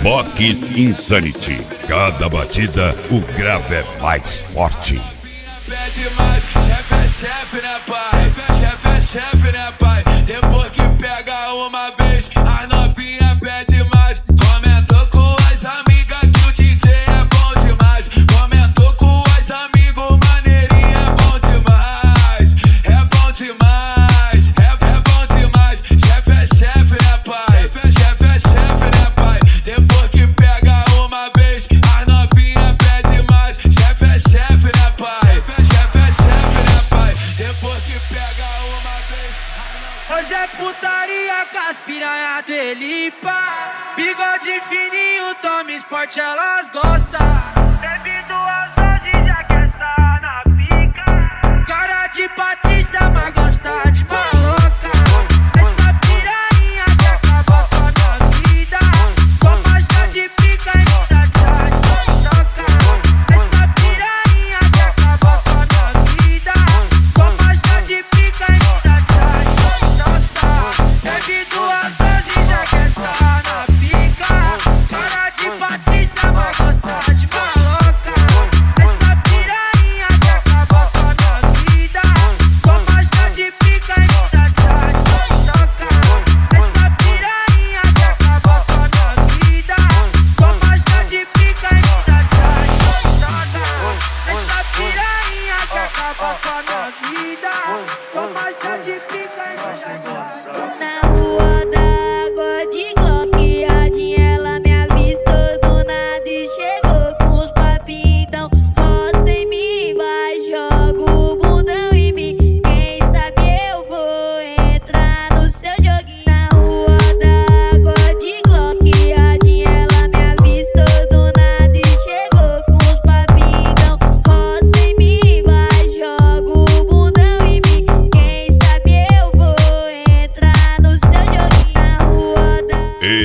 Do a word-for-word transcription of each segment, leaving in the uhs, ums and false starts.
Reboque Insanity. Cada batida, o grave é mais forte. Pede mais, chefe é chefe, né, pai? Chefe é chefe, né, pai? Depois que pega uma vez, a novinha pede mais. Comentou com as amigas que o D J é bom demais. Comentou com as amigos, maneirinha é bom demais. É bom demais, é, é bom demais. Chefe é chefe, né, pai? Chefe é chefe, né, pai? Depois que pega uma vez, a novinha pede mais. Chefe é chefe, né, pai? Chefe é chefe, né, pai? Depois que pega uma vez. Hoje é putaria com as piranha do Elipa. Bigode fininho, tome esporte, elas gostam. Bebe duas doses, já quer estar na pica. Cara de Patrícia, mas gosta de maloca. Essa piranha que acabou com a minha vida. Toma chá de pica e me dá chá de toca. Essa piranha que acabou com a minha vida. Toma chá de pica e me dá chá de toca. Bebe duas doses, já quer estar na pica. Cara de Patrícia, mas gosta de maloca. Essa piranha que acabou com a minha vida. Toma chá de pica e me dá chá de toca. Essa piranha que acabou com a minha vida. Toma chá de pica e me dá chá de toca. Essa piranha que acabou com a minha vida. Toma chá de pica e me dá chá de toca. Na rua da água de Glock, a Dinha, ela me avistou do nada e chegou com os papinhos. Então roça em mim, vai, joga o bundão em mim. Quem sabe eu vou entrar no seu joguinho. Na rua da água de Glock, a Dinha, ela me avistou do nada e chegou com os papinhos. Então roça em mim, vai, joga o bundão em mim. Quem sabe eu vou entrar no seu joguinho. Na rua da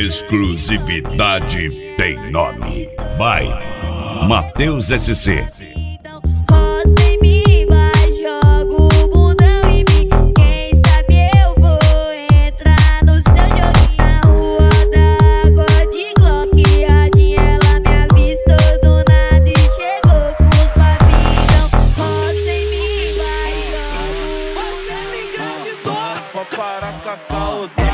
Exclusividade tem nome. Vai, Matheus S C. Então roça em mim, vai, joga o bundão em mim. Quem sabe eu vou entrar no seu joguinho. Na rua da água de Glock, a Dinha, ela me avistou do nada e chegou com os papinhos. Então roça em mim, vai, joga o você me engravidou. Pra parar com a causada.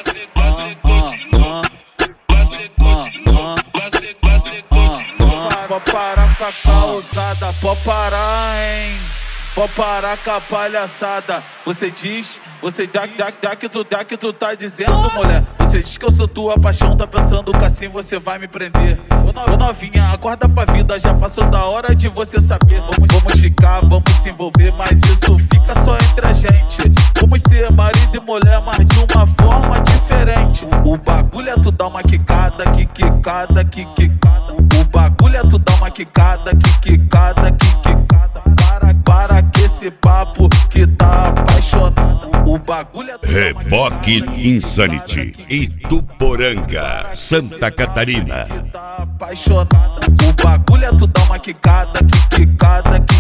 Pra parar com a causada, pode parar, hein? Pode parar com a palhaçada. Você diz, você já, já, já que tu, já que tu tá dizendo, mulher. Você diz que eu sou tua paixão, tá pensando que assim você vai me prender. Ô no- ô novinha, acorda pra vida, já passou da hora de você saber. Vamos, vamos ficar, vamos se envolver, mas isso fica só entre a gente. Vamos ser marido e mulher, mas de uma forma diferente. O bagulho é tu dar uma quicada, que quicada, que quicada. O bagulho é tu dar uma quicada, que quicada, que quicada. Para, para que esse papo que tá apaixonado. O bagulho é tu dar uma Reboque Insanity. Ituporanga, Santa Catarina. que tá apaixonada. O bagulho é tu dar uma quicada, que quicada, que